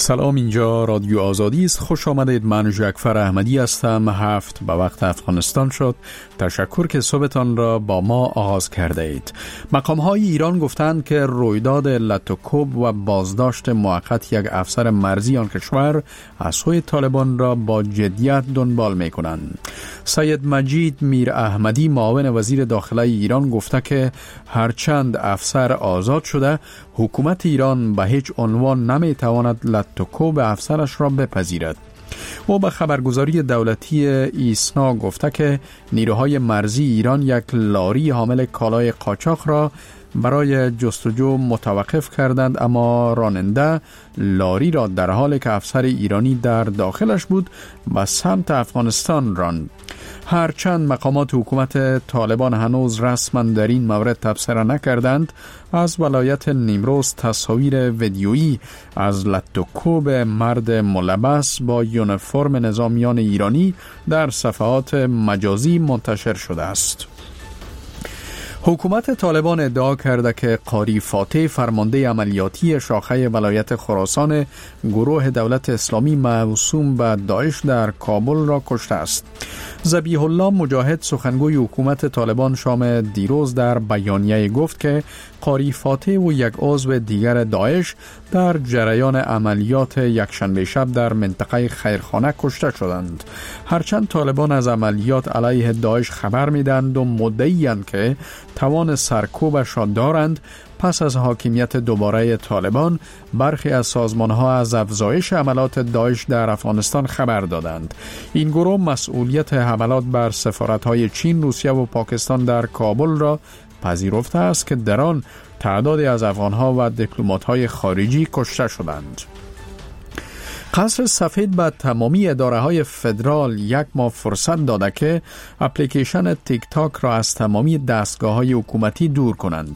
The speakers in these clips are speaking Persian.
سلام، اینجا رادیو آزادی است. خوش آمدید. من جعفر احمدی هستم. 7 به وقت افغانستان شد. تشکر که صبحتان را با ما آغاز کرده اید. مقام‌های ایران گفتند که رویداد لطوکوب و بازداشت موقت یک افسر مرزی آن کشور از سوی طالبان را با جدیت دنبال می‌کنند. سید مجید میر احمدی معاون وزیر داخله ایران گفته که هرچند افسر آزاد شده، حکومت ایران به هیچ عنوان نمی‌تواند لطوکوب افسرش را بپذیرد. او به خبرگزاری دولتی ایسنا گفته که نیروهای مرزی ایران یک لاری حامل کالای قاچاق را برای جستجو متوقف کردند، اما راننده لاری را در حالی که افسر ایرانی در داخلش بود به سمت افغانستان راند. هرچند مقامات حکومت طالبان هنوز رسما در این مورد تبصره نکردند، از ولایت نیمروز تصاویر ویدیویی از لطوکوب مرد ملبس با یونیفرم نظامیان ایرانی در صفحات مجازی منتشر شده است. حکومت طالبان ادعا کرده که قاری فاتح، فرمانده عملیاتی شاخه ولایت خراسان گروه دولت اسلامی موسوم به داعش در کابل را کشته است. ذبیح الله مجاهد، سخنگوی حکومت طالبان، شام دیروز در بیانیه گفت که قاری فاتح و یک عضو دیگر داعش در جریان عملیات یکشنبه شب در منطقه خیرخانه کشته شدند. هرچند طالبان از عملیات علیه داعش خبر می‌دهند و مدعی‌اند که توان سرکوبش را دارند، پس از حاکمیت دوباره طالبان برخی از سازمان‌ها از افزایش حملات داعش در افغانستان خبر دادند. این گروه مسئولیت حملات بر سفارت‌های چین، روسیه و پاکستان در کابل را پذیرفته است که در آن تعدادی از افغان‌ها و دیپلمات‌های خارجی کشته شدند. قصر سفید به تمامی اداره‌های فدرال یک ماه فرصت داده که اپلیکیشن تیک تاک را از تمامی دستگاه‌های حکومتی دور کنند.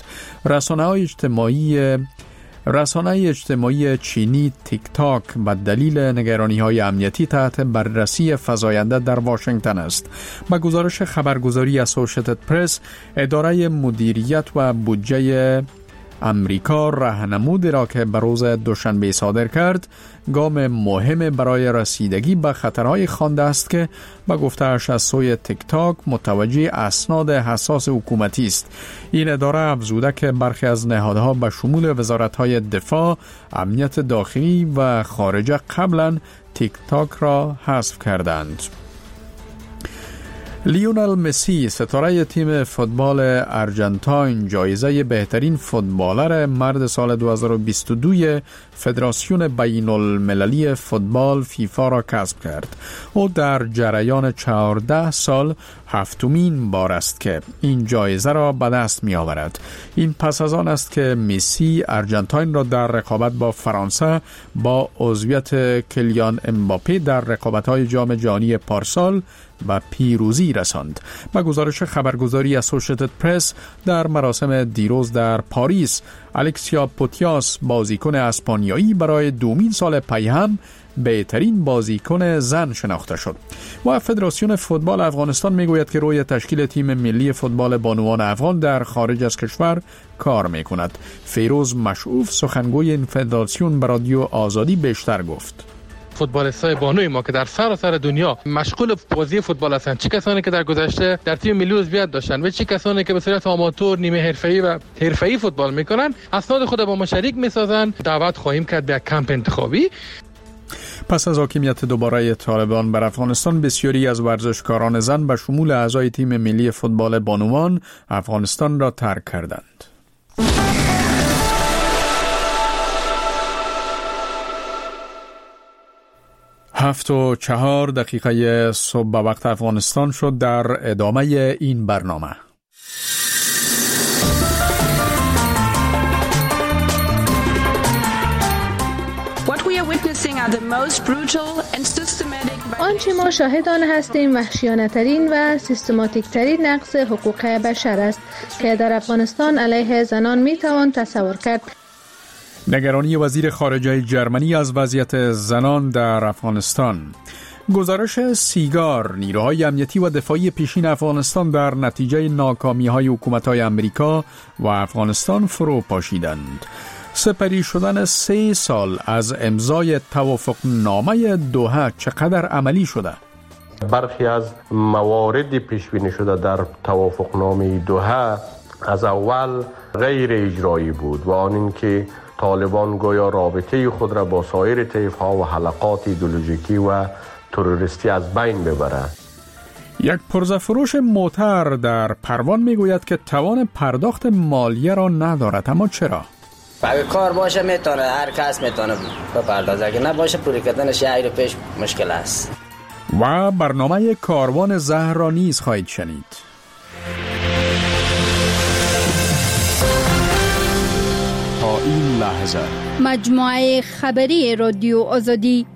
رسانه اجتماعی چینی تیک تاک به دلیل نگرانی‌های امنیتی تحت بررسی فزاینده در واشنگتن است. با گزارش خبرگزاری اسوسییتد پرس، اداره مدیریت و بودجه امریکا راهنمودی را که به روز دوشنبه صادر کرد، گام مهم برای رسیدگی به خطرهای خوانده است که به گفته‌اش از سوی تیک تاک متوجه اسناد حساس حکومتی است. این اداره افزوده که برخی از نهادها به شمول وزارت‌های دفاع، امنیت داخلی و خارجه قبلا تیک تاک را حذف کردند. لیونل مسی، ستاره تیم فوتبال آرژانتین، جایزه بهترین فوتبالر مرد سال 2022 فدراسیون بین المللی فوتبال فیفا را کسب کرد. او در جریان 14 سال هفتمین بار است که این جایزه را به دست می آورد. این پس از آن است که مسی آرژانتین را در رقابت با فرانسه با عضویت کلیان امباپه در رقابت‌های جام جهانی پارسال و پیروزی رساند. با گزارش خبرگزاری اسوسییتد پرس، در مراسم دیروز در پاریس، الکسیا پوتیاس، بازیکن اسپانیایی، برای دومین سال پی هم بهترین بازیکن زن شناخته شد. و فدراسیون فوتبال افغانستان میگوید که روی تشکیل تیم ملی فوتبال بانوان افغان در خارج از کشور کار میکند. فیروز مشعوف، سخنگوی این فدراسیون، به رادیو آزادی بیشتر گفت. فوتبالیستای بانوی ما که در سراسر دنیا مشغول بازی فوتبال هستند، چه کسانی که در گذشته در تیم ملی عضویت داشتند و چه کسانی که به صورت آماتور، نیمه حرفه‌ای و حرفه‌ای فوتبال میکنند، اسناد خود با ما شریک میسازند. دعوت خواهیم کرد به کمپ انتخابی. پس از حاکمیت دوباره طالبان بر افغانستان، بسیاری از ورزشکاران زن به شمول اعضای تیم ملی فوتبال بانوان افغانستان را ترک کردند. 7:04 صبح به وقت افغانستان شد. در ادامه این برنامه آنچه ما شاهد آن هستیم وحشیانه‌ترین و سیستماتیک‌ترین نقض حقوق بشر است که در افغانستان علیه زنان میتوان تصور کرد. نگرانی وزیر خارجه جرمنی از وضعیت زنان در افغانستان. گزارش سیگار، نیروهای امنیتی و دفاعی پیشین افغانستان در نتیجه ناکامی‌های حکومت‌های امریکا و افغانستان فرو پاشیدند. سپری شدن 3 سال از امضای توافقنامه دوحه چقدر عملی شده؟ برخی از موارد پیش بینی شده در توافقنامه دوحه از اول غیر اجرایی بود و آن اینکه طالبان گویا رابطه خود را با سایر طیف‌ها و حلقات ایدئولوژیکی و تروریستی از بین ببرد. یک پرزه‌فروش موتر در پروان میگوید که توان پرداخت مالیه را ندارد. اما چرا؟ اگه کار باشه میتونه، هر کس میتونه بپردازه، اگه نباشه پوری کردنش یه پیش مشکل است. و برنامه کاروان زهر را نیز خواهید شنید. تا این لحظه مجموعه خبری رادیو آزادی.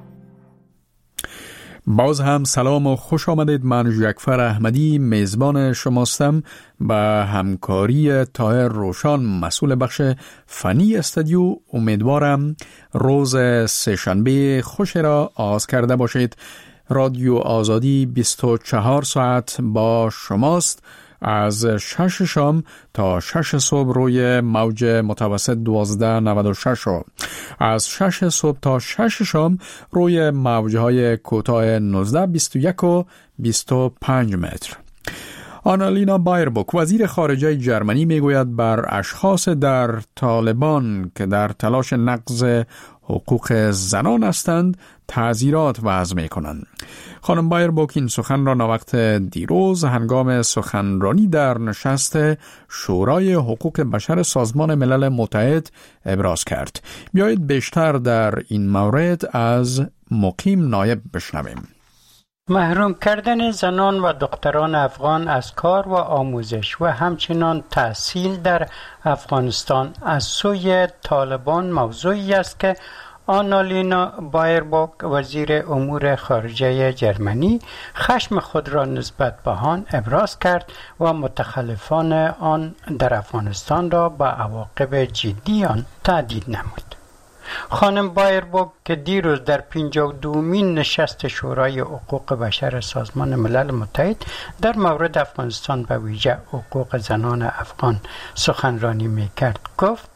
باز هم سلام و خوش آمدید. من جعفر احمدی میزبان شماستم. به همکاری طاهر روشان مسئول بخش فنی استودیو. امیدوارم روز سه‌شنبه خوش را آغاز کرده باشید. رادیو آزادی 24 ساعت با شماست، از 6 شام تا 6 صبح روی موج متوسط 1296 و از 6 صبح تا 6 شام روی موجهای کوتاه 19، 21 و 25 متر. آنالینا بایربوک وزیر خارجه جرمنی میگوید بر اشخاص در طالبان که در تلاش نقض حقوق زنان هستند تعزیرات وضع میکنند. خانم بایربوک این سخن را ناوقت دیروز هنگام سخنرانی در نشست شورای حقوق بشر سازمان ملل متحد ابراز کرد. بیایید بیشتر در این مورد از مقیم نایب بشنویم. محروم کردن زنان و دختران افغان از کار و آموزش و همچنین تحصیل در افغانستان از سوی طالبان موضوعی است که آنالینا بایربوک وزیر امور خارجه جرمنی خشم خود را نسبت به آن ابراز کرد و متخلفان آن در افغانستان را به عواقب جدی آن تهدید نمود. خانم بایربوک که دیروز در 52مین نشست شورای حقوق بشر سازمان ملل متحد در مورد افغانستان به ویژه حقوق زنان افغان سخنرانی می‌کرد گفت: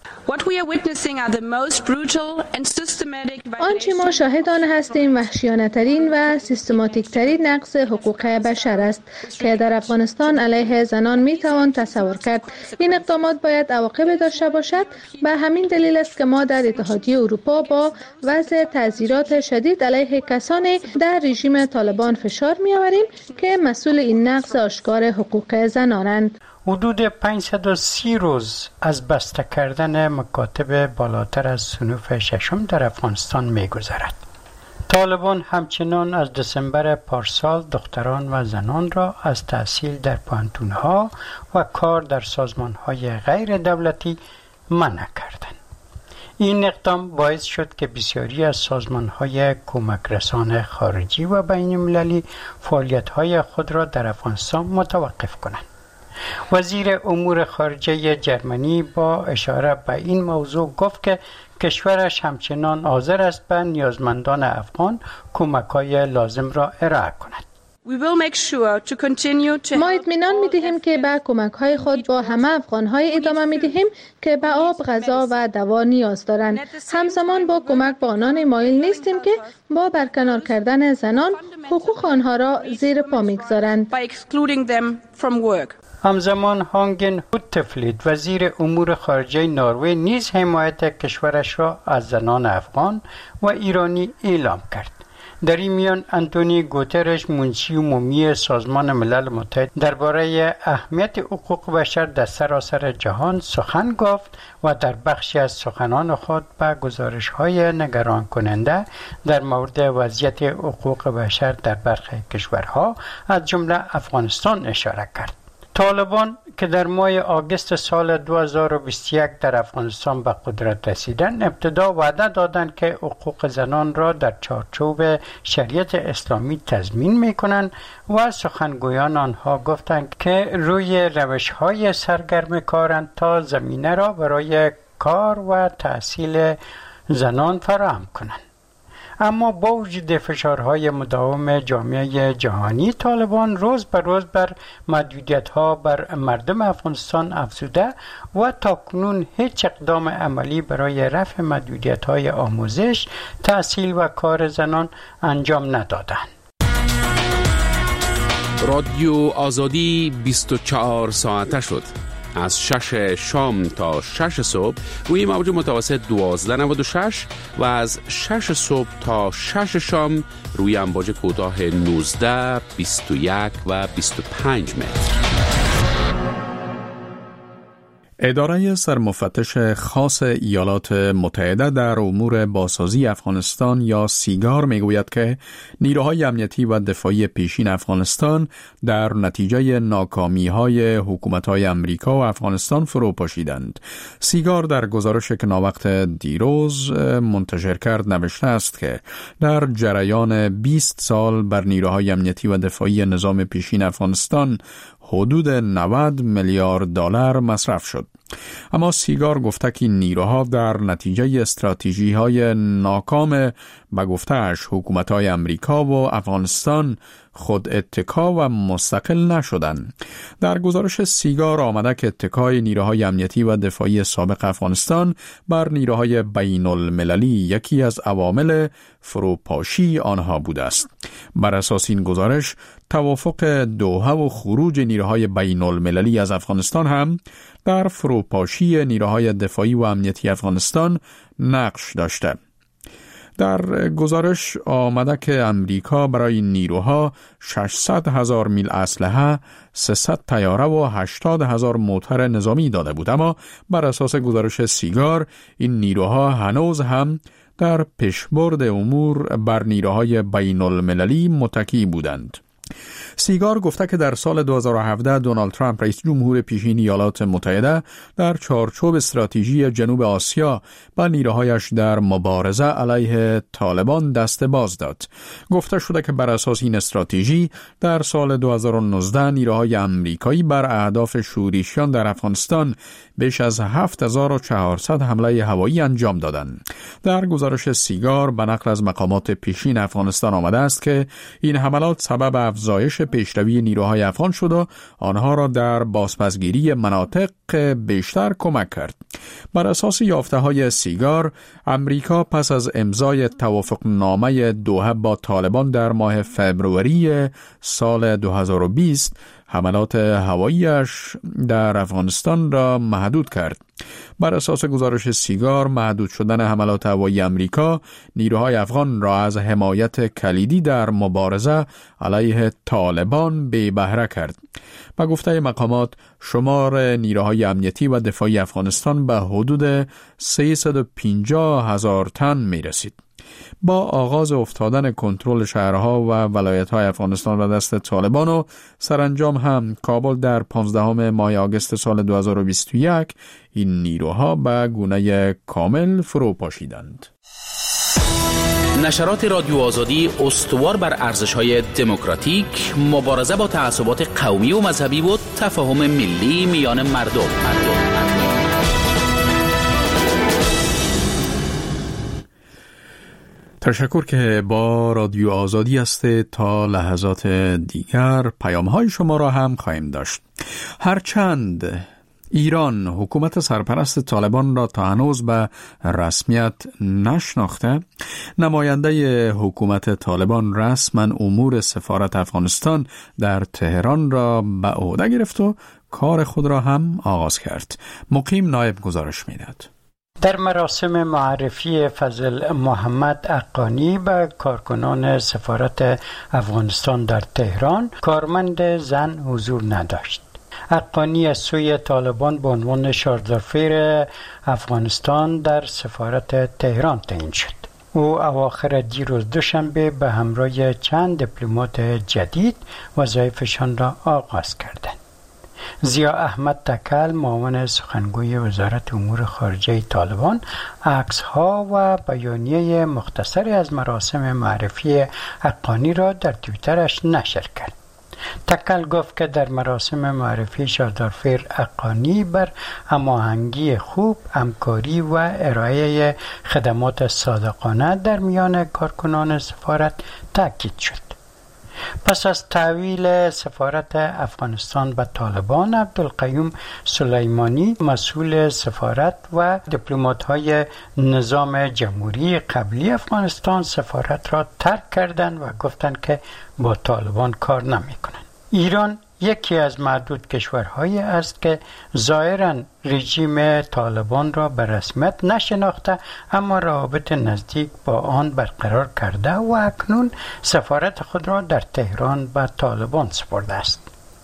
آنچه ما شاهد آن هستیم وحشیانه‌ترین و سیستماتیک‌ترین نقض حقوق بشر است که در افغانستان علیه زنان میتوان تصور کرد. این اقدامات باید عواقب داشته باشد. به همین دلیل است که ما در اتحادیه اروپا با وضع تعزیرات شدید علیه کسانی در رژیم طالبان فشار می‌آوریم که مسئول این نقض آشکار حقوق زنانند. حدود 530 روز از بسته کردن مکاتب بالاتر از صنوف ششم در افغانستان می‌گذرد. طالبان همچنان از دسامبر پارسال دختران و زنان را از تحصیل در پانتون‌ها و کار در سازمان‌های غیر دولتی منع کردند. این اقدام باعث شد که بسیاری از سازمان‌های کمک رسان خارجی و بین‌المللی فعالیت‌های خود را در افغانستان متوقف کنند. وزیر امور خارجه جرمنی با اشاره به این موضوع گفت که کشورش همچنان حاضر است به نیازمندان افغان کمک‌های لازم را ارائه کند. ما اطمینان می‌دهیم که به کمک‌های خود با همه افغان‌های ادامه می‌دهیم که به آب، غذا و دوا نیاز دارند. همزمان با کمک به آنان مایل نیستیم که با برکنار کردن زنان حقوق آنها را زیر پا می‌گذارند. همزمان هانگن هوتفلید وزیر امور خارجه نروژ نیز حمایت کشورش را از زنان افغان و ایرانی اعلام کرد. در این میان انتونی گوترش منشی عمومی سازمان ملل متحد درباره اهمیت حقوق بشر در سراسر جهان سخن گفت و در بخشی از سخنان خود به گزارش‌های نگران کننده در مورد وضعیت حقوق بشر در برخی کشورها از جمله افغانستان اشاره کرد. طالبان که در ماه آگوست سال 2021 در افغانستان به قدرت رسیدند، ابتدا وعده دادند که حقوق زنان را در چارچوب شریعت اسلامی تضمین می‌کنند و سخنگویان آنها گفتند که روی روش‌های سرگرم کارند تا زمینه را برای کار و تحصیل زنان فراهم کنند. اما با وجود فشارهای مداوم جامعه جهانی، طالبان روز به روز بر محدودیت‌ها بر مردم افغانستان افزوده و تاکنون هیچ اقدام عملی برای رفع محدودیت‌های آموزش، تحصیل و کار زنان انجام ندادند. رادیو آزادی 24 ساعته شد. از 6 شام تا 6 صبح روی موج متوسط 1296 و از 6 صبح تا 6 شام روی امواج کوتاه 19، 21 و 25 متر. اداره سرمفتش خاص ایالات متحده در امور بازسازی افغانستان یا سیگار میگوید که نیروهای امنیتی و دفاعی پیشین افغانستان در نتیجه ناکامی‌های حکومت‌های امریکا و افغانستان فرو پاشیدند. سیگار در گزارش که ناوقت دیروز منتشر کرد نوشته است که در جریان 20 سال بر نیروهای امنیتی و دفاعی نظام پیشین افغانستان حدود 90 میلیارد دلار مصرف شد. اما سیگار گفته که نیروها در نتیجه استراتژی‌های ناکام به گفته‌اش حکومت‌های امریکا و افغانستان خود اتکا و مستقل نشدند. در گزارش سیگار آمده که اتکای نیروهای امنیتی و دفاعی سابق افغانستان بر نیروهای بین المللی یکی از عوامل فروپاشی آنها بوده است. بر اساس این گزارش توافق دوحه و خروج نیروهای بین المللی از افغانستان هم در فروپاشی نیروهای دفاعی و امنیتی افغانستان نقش داشته. در گزارش آمده که امریکا برای نیروها 600,000 میل اسلحه، 300 طیاره و 80,000 موتر نظامی داده بود، اما بر اساس گزارش سیگار این نیروها هنوز هم در پیشبرد امور بر نیروهای بین المللی متکی بودند. سیگار گفته که در سال 2017 دونالد ترامپ رئیس جمهور پیشین ایالات متحده در چارچوب استراتژی جنوب آسیا با نیروهایش در مبارزه علیه طالبان دست باز داد. گفته شده که بر اساس این استراتژی در سال 2019 نیروهای امریکایی بر اهداف شورشیان در افغانستان بیش از 7400 حمله هوایی انجام دادند. در گزارش سیگار به نقل از مقامات پیشین افغانستان آمده است که این حملات سبب افزایش پیشروی نیروهای افغان شد و آنها را در بازپسگیری مناطق بیشتر کمک کرد. بر اساس یافته‌های سیگار، امریکا پس از امضای توافقنامه دوحه با طالبان در ماه فوریه سال 2020 حملات هواییش در افغانستان را محدود کرد. بر اساس گزارش سیگار، محدود شدن حملات هوایی امریکا نیروهای افغان را از حمایت کلیدی در مبارزه علیه طالبان بی بهره کرد. با گفته مقامات، شمار نیروهای امنیتی و دفاعی افغانستان به حدود 350,000 تن می رسید. با آغاز افتادن کنترل شهرها و ولایت‌های افغانستان به دست طالبان و سرانجام هم کابل در 15 ماه آگوست سال 2021 این نیروها به گونه کامل فرو پاشیدند. نشرات رادیو آزادی استوار بر ارزش‌های دموکراتیک، مبارزه با تعصبات قومی و مذهبی و تفاهم ملی میان مردم. تشکر که با رادیو آزادی است. تا لحظات دیگر پیام‌های شما را هم خواهیم داشت. هرچند ایران حکومت سرپرست طالبان را تا هنوز به رسمیت نشناخته، نماینده حکومت طالبان رسما امور سفارت افغانستان در تهران را به عهده گرفت و کار خود را هم آغاز کرد. مقیم نایب گزارش می‌دهد. در مراسم معرفی فضل محمد اقانی به کارکنان سفارت افغانستان در تهران، کارمند زن حضور نداشت. اقانی از سوی طالبان به عنوان شاردارفیر افغانستان در سفارت تهران تعیین شد. او اواخر دیروز دوشنبه به همراه چند دیپلمات جدید وظایفشان را آغاز کردند. ضیا احمد تکل، معاون سخنگوی وزارت امور خارجه طالبان، عکس‌ها و بیانیه مختصری از مراسم معرفی اقانی را در توییترش نشر کرد. تکل گفت که در مراسم معرفی شادارفیر اقانی بر هماهنگی خوب، همکاری و ارائه خدمات صادقانه در میان کارکنان سفارت تاکید شد. پس از تحویل سفارت افغانستان به طالبان، عبدالقیوم سلیمانی مسئول سفارت و دیپلمات‌های نظام جمهوری قبلی افغانستان سفارت را ترک کردند و گفتند که با طالبان کار نمی‌کنند. ایران یکی از معدود کشورهایی است که ظاهراً رژیم طالبان را به رسمیت نشناخته اما روابط نزدیک با آن برقرار کرده و اکنون سفارت خود را در تهران به طالبان سپرده است.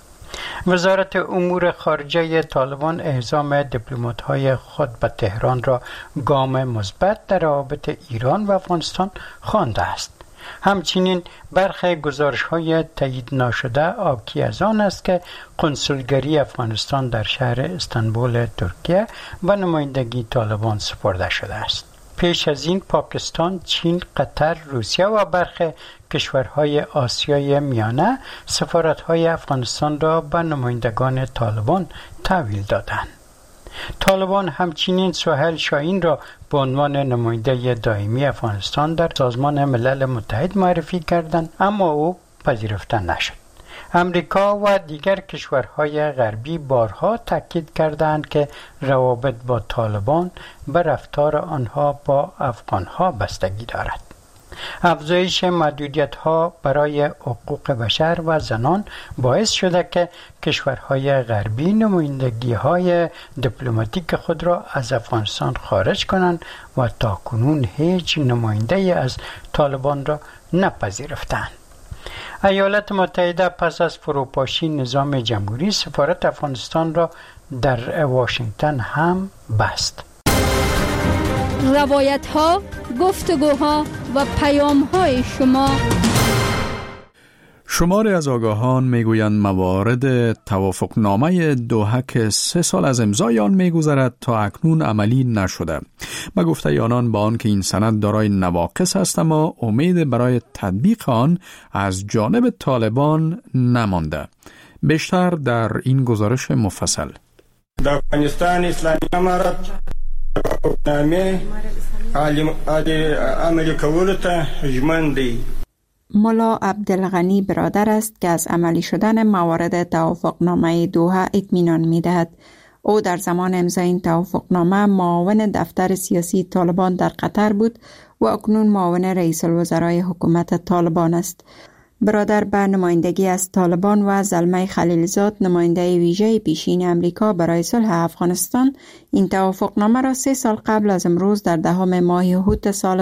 وزارت امور خارجه طالبان اعزام دیپلمات‌های خود به تهران را گام مثبت در روابط ایران و افغانستان خوانده است. همچنین برخی گزارش‌های تایید نشده حاکی از آن است که قنسولگری افغانستان در شهر استانبول ترکیه و نمایندگی طالبان سپرده شده است. پیش از این پاکستان، چین، قطر، روسیه و برخی کشورهای آسیای میانه سفارت‌های افغانستان را به نمایندگان طالبان تحویل دادند. طالبان همچنین سهیل شاهین را به عنوان نماینده دائمی افغانستان در سازمان ملل متحد معرفی کردند اما او پذیرفته نشد. امریکا و دیگر کشورهای غربی بارها تاکید کردند که روابط با طالبان به رفتار آنها با افغانها بستگی دارد. افزایش محدودیت‌ها برای حقوق بشر و زنان باعث شده که کشورهای غربی نمایندگی‌های دیپلماتیک خود را از افغانستان خارج کنند و تاکنون هیچ نماینده از طالبان را نپذیرفتند. ایالات متحده پس از فروپاشی نظام جمهوری سفارت افغانستان را در واشنگتن هم بست. روایت ها، گفتگوها و پیام های شما. شماری از آگاهان میگویند موارد توافقنامه دوحه که 3 سال از امضای آن میگذرد تا اکنون عملی نشده. به گفته آنان با آن که این سند دارای نواقص است اما امید برای تطبیق آن از جانب طالبان نمانده. بیشتر در این گزارش مفصل. در افغانستان اسلامی امارت توافقنامه عملی کولو ته ژمن دی. ملا عبدالغنی برادر است که از عملی شدن موارد توافقنامه دوحه اطمینان می‌دهد. او در زمان امضای این توافقنامه معاون دفتر سیاسی طالبان در قطر بود و اکنون معاون رئیس الوزرای حکومت طالبان است. برادر به نمایندگی از طالبان و زلمه خلیلزاد نماینده ویژه پیشین امریکا برای صلح افغانستان این توافقنامه را 3 سال قبل از امروز در 10 ماه هوت سال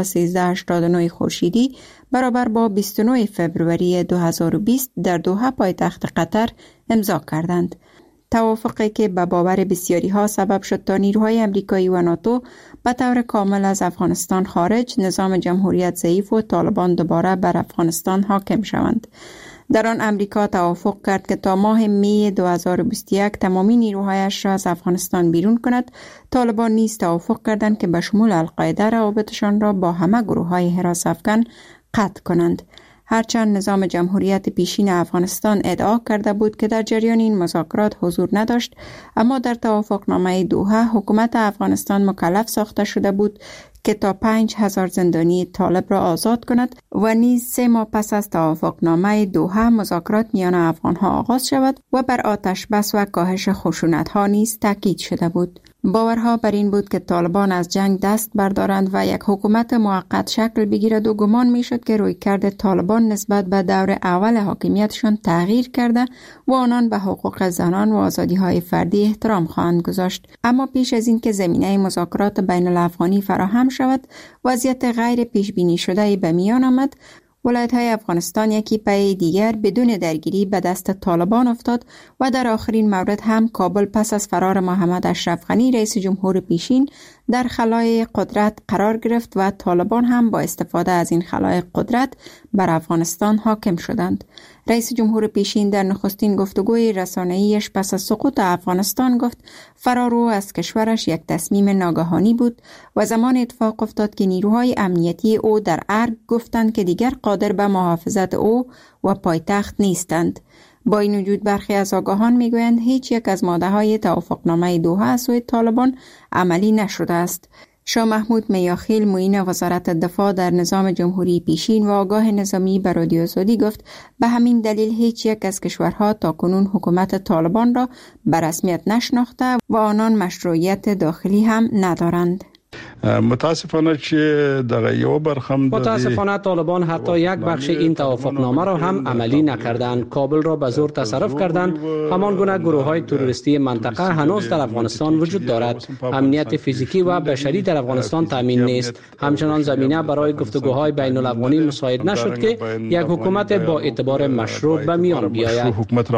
1389 خورشیدی برابر با 29 فوریه 2020 در دوحه پایتخت قطر امضا کردند. توافقی که به باور بسیاری ها سبب شد تا نیروهای امریکایی و ناتو به طور کامل از افغانستان خارج، نظام جمهوریت ضعیف و طالبان دوباره بر افغانستان حاکم شوند. در آن امریکا توافق کرد که تا ماه می 2021 تمامی نیروهایش را از افغانستان بیرون کند. طالبان نیز توافق کردند که به شمول القاعده روابطشان را با همه گروه‌های حراس افغان قطع کنند. هرچند نظام جمهوریت پیشین افغانستان ادعا کرده بود که در جریان این مذاکرات حضور نداشت، اما در توافقنامه دوحه حکومت افغانستان مکلف ساخته شده بود که تا 5000 زندانی طالب را آزاد کند و نیز 3 ماه پس از توافقنامه دوحه مذاکرات میان افغانها آغاز شود و بر آتش بس و کاهش خشونت‌ها نیز تاکید شده بود. باورها بر این بود که طالبان از جنگ دست بردارند و یک حکومت موقت شکل بگیرد و گمان میشد که رویکرد طالبان نسبت به دور اول حاکمیتشان تغییر کرده و آنان به حقوق زنان و آزادی‌های فردی احترام خواهند گذاشت. اما پیش از این که زمینه مذاکرات بین الافغانی فراهم شود، وضعیت غیر پیش بینی شده به میان آمد. ولایت‌های افغانستان یکی پی دیگر بدون درگیری به دست طالبان افتاد و در آخرین مورد هم کابل پس از فرار محمد اشرف غنی رئیس جمهور پیشین در خلای قدرت قرار گرفت و طالبان هم با استفاده از این خلای قدرت بر افغانستان حاکم شدند. رئیس جمهور پیشین در نخستین گفتگوی رسانه‌ایش پس از سقوط افغانستان گفت فرار او از کشورش یک تصمیم ناگهانی بود و زمان اتفاق افتاد که نیروهای امنیتی او در ارگ گفتند که دیگر قادر به محافظت او و پایتخت نیستند. با این وجود برخی از آگاهان میگویند هیچ یک از ماده‌های توافقنامه دوحه از سوی طالبان عملی نشده است. شاه محمود میاخیل معین وزارت دفاع در نظام جمهوری پیشین و آگاه نظامی به رادیو آزادی گفت به همین دلیل هیچ یک از کشورها تاکنون حکومت طالبان را به رسمیت نشناخته و آنان مشروعیت داخلی هم ندارند. متاسفانه طالبان حتی یک بخش این توافقنامه را هم عملی نکردند. کابل را به زور تصرف کردند. همان گونه گروه‌های تروریستی منطقه هنوز در افغانستان وجود دارد. امنیت فیزیکی و بشری در افغانستان تامین نیست. همچنان زمینه برای گفتگوهای بین الافغانی مساعد نشد که یک حکومت با اعتبار مشروع به میان بیاید.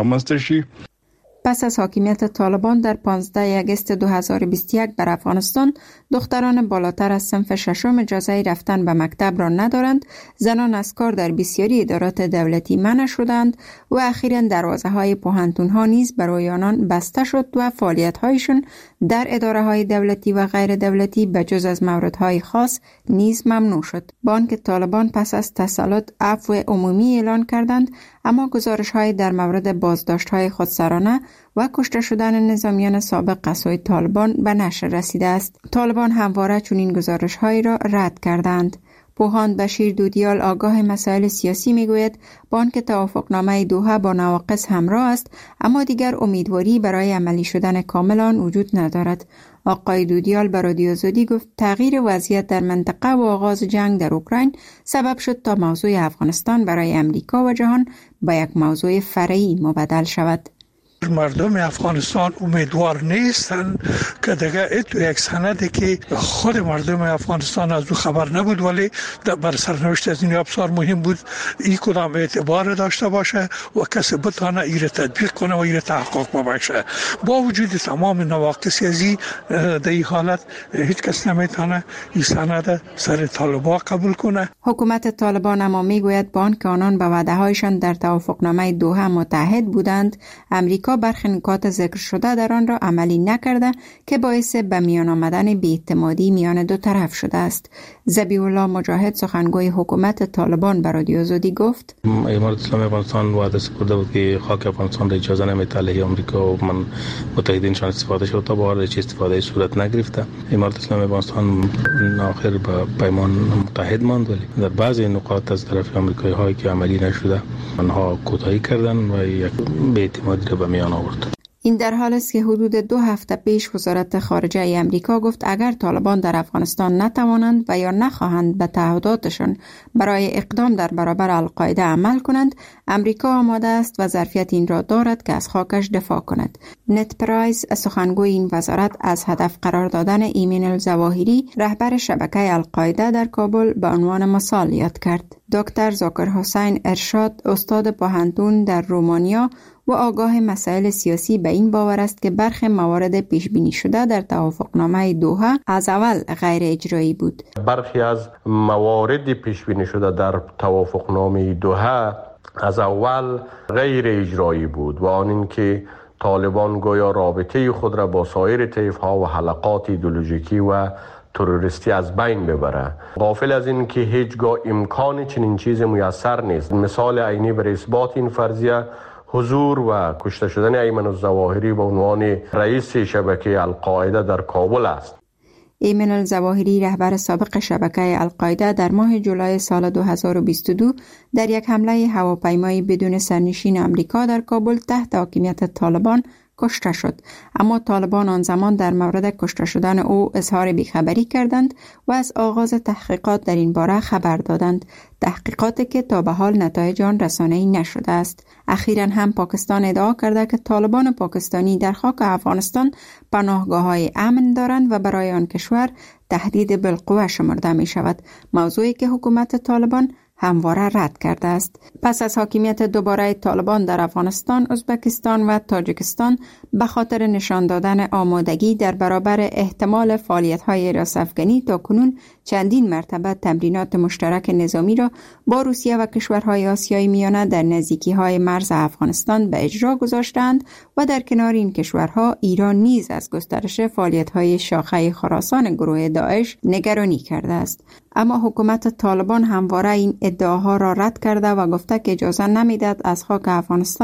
پس از حاکمیت طالبان در 15 آگوست 2021 بر افغانستان، دختران بالاتر از صنف ششم اجازه رفتن به مکتب را ندارند، زنان از کار در بسیاری ادارات دولتی منع شدند و اخیراً دروازه‌های پوهنتون‌ها نیز برای آنان بسته شد و فعالیت‌هایشان در اداره‌های دولتی و غیر دولتی به جز از موردهای خاص نیز ممنوع شد. با آنکه طالبان پس از تسلط عفو عمومی اعلان کردند، اما گزارش‌های در مورد بازداشت‌های خودسرانه و کشته شدن نظامیان سابق از سوی طالبان به نشر رسیده است. طالبان همواره چنین گزارش‌هایی را رد کردند. پوهاند بشیر دودیال آگاه مسائل سیاسی میگوید با آنکه توافقنامه دوحه با نواقص همراه است، اما دیگر امیدواری برای عملی شدن کامل آن وجود ندارد. آقای دودیال به رادیو آزادی گفت تغییر وضعیت در منطقه و آغاز جنگ در اوکراین سبب شد تا موضوع افغانستان برای امریکا و جهان به یک موضوع فرعی مبدل شود. مردم افغانستان امیدوار نیستن که دیگه تو یک سندی که خود مردم افغانستان از او خبر نبود ولی بر سرنوشت از این ابزار مهم بود، این کدام اعتبار داشته باشه و کسی بتانه ایره تطبیق کنه و ایره تحقق ببخشه. با وجود تمام نواقص ازی در این حالت هیچ کس نمیتونه این سند سر طالبان قبول کنه. حکومت طالبان اما میگوید با آنکه آنان به وعده‌هایشان در توافقنامه دوحه متحد بودند، امریکا برخی نکات ذکر شده در آن را عملی نکرده که باعث به میان آمدن بی‌اعتمادی میان دو طرف شده است. ذبیح الله مجاهد سخنگوی حکومت طالبان به رادیو آزادی گفت امارت اسلامی افغانستان وعده سپرده بود که خاک افغانستان را اجازه نمیده علیه آمریکا و من متحدینشان استفاده شد تا با هیچ استفاده صورت نگرفته. امارت اسلامی افغانستان آخر به پیمان متحد ماند ولی در بعضی نقاط از طرف آمریکایی هایی که عملی نشده آنها کوتاهی کردن و یک بی‌اعتمادی را به میان آورد. این در حال است که حدود 2 هفته پیش وزارت خارجه امریکا گفت اگر طالبان در افغانستان نتوانند و یا نخواهند به تعهداتشان برای اقدام در برابر القاعده عمل کنند، امریکا آماده است و ظرفیت این را دارد که از خاکش دفاع کند. نت پرایس سخنگوی این وزارت از هدف قرار دادن ایمن الظواهری رهبر شبکه القاعده در کابل به عنوان مثال یاد کرد. دکتر ذاکر حسین ارشاد استاد پوهنتون در رومانیا و آگاه مسائل سیاسی به این باور است که برخی موارد پیش بینی شده در توافقنامه دوحه از اول غیر اجرایی بود. برخی از موارد پیش بینی شده در توافقنامه دوحه از اول غیر اجرایی بود و آن اینکه طالبان گویا رابطه خود را با سایر طیف‌ها و حلقات ایدئولوژیکی و تروریستی از بین ببره. غافل از این که هیچگاه امکان چنین چیز میسر نیست. مثال عینی بر اثبات این فرضیه حضور و کشته شدن ایمن الظواهری به عنوان رئیس شبکه القاعده در کابل است. ایمن الظواهری رهبر سابق شبکه القاعده در ماه جولای سال 2022 در یک حمله هواپیمایی بدون سرنشین آمریکا در کابل تحت حاکمیت طالبان کشته شد، اما طالبان آن زمان در مورد کشته شدن او اظهار بیخبری کردند و از آغاز تحقیقات در این باره خبر دادند، تحقیقاتی که تا به حال نتایج آن رسانه‌ای نشده است. اخیراً هم پاکستان ادعا کرده که طالبان پاکستانی در خاک افغانستان پناهگاه‌های امن دارند و برای آن کشور تهدید بالقوه شمرده می شود، موضوعی که حکومت طالبان همواره رد کرده است. پس از حاکمیت دوباره طالبان در افغانستان، ازبکستان و تاجیکستان به خاطر نشان دادن آمادگی در برابر احتمال فعالیت‌های راس‌افکنی تاکنون چندین مرتبه تمرینات مشترک نظامی را با روسیه و کشورهای آسیای میانه در نزدیکی‌های مرز افغانستان به اجرا گذاشتند و در کنار این کشورها ایران نیز از گسترش فعالیت‌های شاخه خراسان گروه داعش نگرانی کرده است. اما حکومت طالبان همواره این ادعاها را رد کرده و گفته که اجازه نمیدهد از خاک افغانستان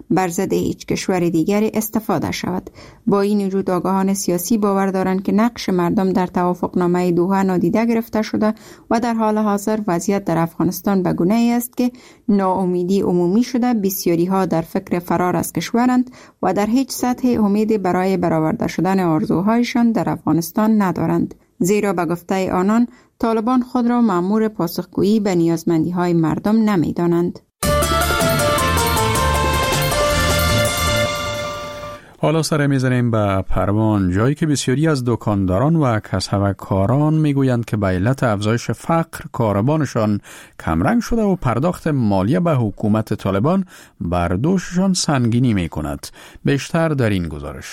بر ضد هیچ کشور دیگری استفاده شود. با این وجود آگاهان سیاسی باور دارند که نقش مردم در توافقنامه دوحه نادیده گرفته شده و در حال حاضر وضعیت در افغانستان به گونه‌ای است که ناامیدی عمومی شده. بسیاری ها در فکر فرار از کشورند و در هیچ سطح امیدی برای برآورده شدن آرزوهایشان در افغانستان ندارند، زیرا به گفته آنان طالبان خود را مأمور پاسخگویی به نیازمندی‌های مردم نمی‌دانند. حالا سر میزنیم به پروان، جایی که بسیاری از دکانداران و کسبکاران میگویند که به علت افزایش فقر کاروبارشان کمرنگ شده و پرداخت مالیه به حکومت طالبان بر دوششان سنگینی میکند. بیشتر در این گزارش.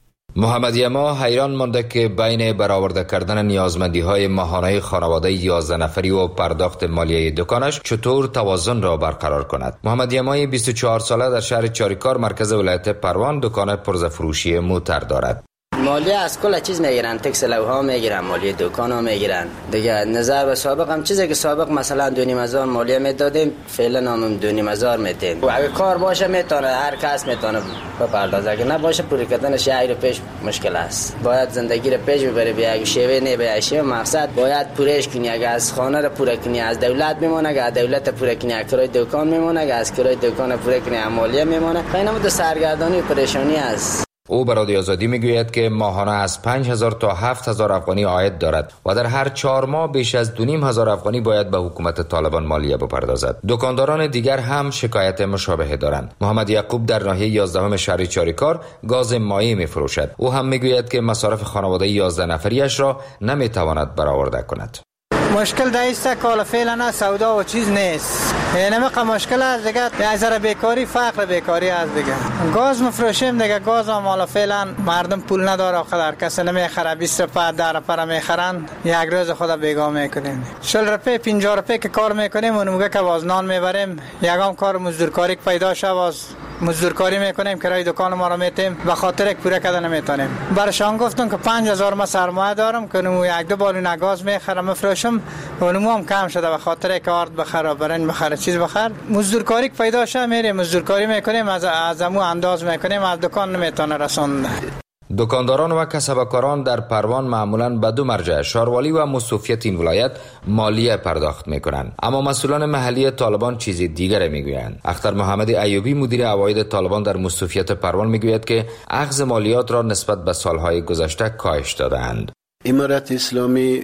محمد یما حیران مانده که بین برآورده کردن نیازمندی‌های ماهانه خانواده 11 نفری و پرداخت مالیه دکانش چطور توازن را برقرار کند. محمد یما 24 ساله در شهر چاریکار مرکز ولایت پروان دکان پرزه فروشی موتر دارد. مالیه از کل چیز میگیرن، تکس لوها میگیرن، مالیه دکان ها میگیرن دیگه. نظر به سابق هم چیزی که سابق مثلا 2,500 مالیه میدادیم فعلا هم 2,500 میدیم. اگه کار باشه میتونه، هر کس میتونه بپردازه، اگه نباشه پوری کردنش یه رو پیش مشکل است. باید زندگی رو پیش ببری، بیا شیوه نه بیا شیوه مقصد باید پورش کنی. اگه از خانه رو پوره کنی از دولت میمونه، اگه دولت پوره کنی از کرای دکان میمونه، اگه از کرای دکان پوره کنی مالیه میمونه. اینم دو سرگردانی و پریشانی است. او به رادیو آزادی میگوید که ماهانه از 5,000 تا 7,000 افغانی عاید دارد و در هر 4 ماه بیش از 2,500 افغانی باید به حکومت طالبان مالیه بپردازد. دکانداران دیگر هم شکایت مشابه دارند. محمد یعقوب در ناحیه 11 شهر چاریکار گاز مایع میفروشد. او هم میگوید که مصارف خانواده 11 نفریش را نمیتواند برآورده کند. مشکل دایسته کالا فعلا سودا و چیز نیست، یعنی مشکل است دیگه. یه ذره بیکاری، فقر بیکاری است دیگه. گاز مفروشیم دیگه، گاز هم حالا فعلا مردم پول نداره، خدار کسی نمیخره. 20 روپیه 10 روپیه میخرن، یک روز خود بیگاه میکنیم. 40 روپیه 50 روپیه که کار میکنیم اون موقع که وزنان میبریم، یگام کار مزدورکاری که پیدا شه باز مزدورکاری میکنیم، کرای دکان ما رو میتیم به خاطر یک پوره کردن نمیتونیم. برشان گفتم که 5,000 ما سرمایه دارم که نمو یک دو بالون گاز میخرم مفروشم، اونمو هم کم شده به خاطر که آرد بخره، برن بخره، چیز بخره. مزدورکاری که پیدا شه میریم مزدورکاری میکنیم، از امو انداز میکنیم، از دکان نمیتونه رسوند. دکانداران و کسبکاران در پروان معمولاً به 2 مرجع شاروالی و مستوفیت این ولایت مالیه پرداخت میکنند، اما مسئولان محلی طالبان چیز دیگر میگویند. اختر محمد ایوبی مدیر عواید طالبان در مستوفیت پروان میگوید که اخذ مالیات را نسبت به سالهای گذشته کاهش دادند. امارت اسلامی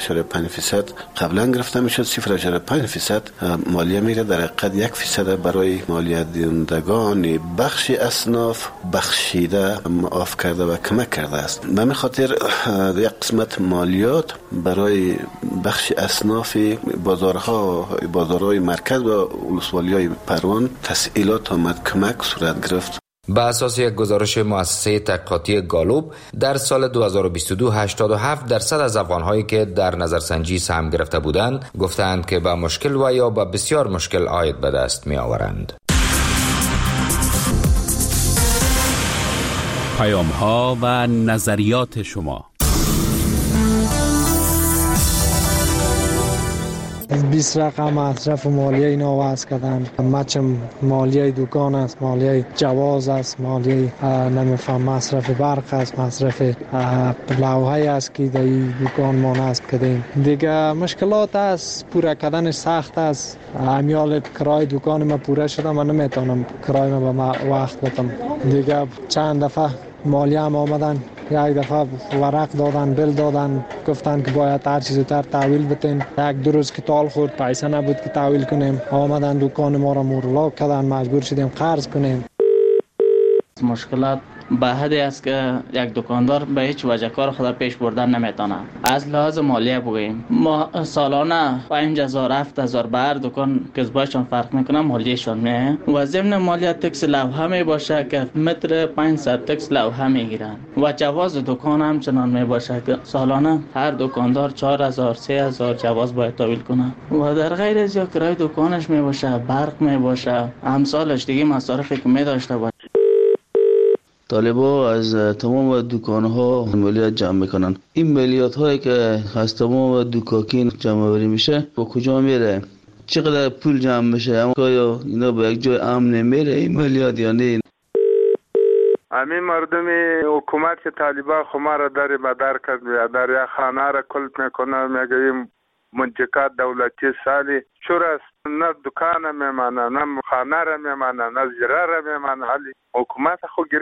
1.5% قبلا گرفته میشد، 0.5% مالیه میره، در حقیقت 1% برای مالیه دهندگان بخش اصناف بخشیده معاف کرده و کمک کرده است. به خاطر یک قسمت مالیات برای بخش اصناف بازارهای مرکز و ولسوالی‌های پروان تسهیلات آمد، کمک صورت گرفت. به اساس یک گزارش مؤسسه تحقیقاتی گالوب در سال 2022 87% از افغان‌هایی که در نظرسنجی سهم گرفته بودند گفتند که به مشکل و یا به بسیار مشکل عاید به دست می‌آورند. پیام‌ها و نظریات شما. 20 رقم مصرف مالیه اینا وضع کردن. مچم مالیه دکان است، مالیه جواز است، مالیه نمیفهم مصرف برق است، مصرف لوحه است که در دکان ما نصب کردیم. دیگه مشکلات است، پوره کردن سخت است. امیال کرای دکان ما پوره شده، من نمیتونم کرای ما به وقت بدم. دیگه چند دفعه مالیه هم آمدن، یک دفعه ورق دادن، بل دادن، گفتن که باید هر چیز زودتر تحویل بتین. 1-2 روز که تال خورد، پیسه نبود که تحویل کنیم، آمدن دکان ما را مورلاک کردن، مجبور شدیم قرض کنیم. مشکلات به حدی است که یک دکاندار به هیچ وجه کار خود پیش بردن نمیتونه. از لحاظ مالیه بگوییم، ما سالانه 5,000 7,000 به هر دکان که زبایشان فرق میکنه مالیهشان میه و ضمن مالیه تکس لوحه می باشه که متر 500 تکس لوحه میگیرن و جواز دکان هم چنان می باشه که سالانه هر دکاندار 4,000 3,000 جواز باید تحویل کنه و در غیر از یا کرای دکانش می باشه، برق می باشه، امثالش دیگه مصارفی که می داشته باشه. طالبا از تمام دکان‌ها مالیات جمع میکنن. این مالیات هایی که از تمام دکاکین جمع آوری میشه با کجا میره؟ چقدر پول جمع بشه، آیا اینا به یک جای امن میره این مالیات یا نه؟ همین مردم حکومت که طالبان خما را در مدار کرد در یک خانه را کلت میکنه، میگه این منجکات دولتی سالی چور است، نه دکان میمانه، نه خانه را میمانه، نه زیره را میمانه. حالی حکومت خود